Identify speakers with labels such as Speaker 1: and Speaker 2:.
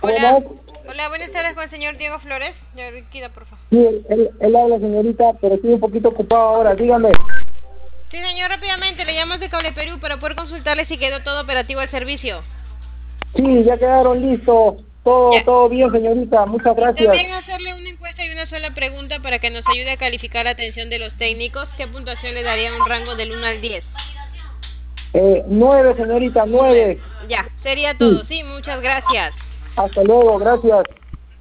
Speaker 1: Buenas.
Speaker 2: Hola, buenas tardes con el señor Diego Flores. Ya, Riquida, por favor.
Speaker 1: Sí, él habla, señorita, pero estoy un poquito ocupado ahora, dígame.
Speaker 2: Sí, señor, rápidamente le llamo de Cable Perú para poder consultarle si quedó todo operativo el servicio.
Speaker 1: Sí, ya quedaron listos.
Speaker 2: Ya.
Speaker 1: Todo bien, señorita, muchas
Speaker 2: Y
Speaker 1: gracias.
Speaker 2: también hacerle una encuesta y una sola pregunta para que nos ayude a calificar la atención de los técnicos. ¿Qué puntuación le daría un rango del 1 al 10?
Speaker 1: 9, señorita,
Speaker 2: 9.
Speaker 1: 9.
Speaker 2: Ya, sería todo.
Speaker 1: Sí,
Speaker 2: Sí, muchas gracias.
Speaker 1: hasta luego, gracias.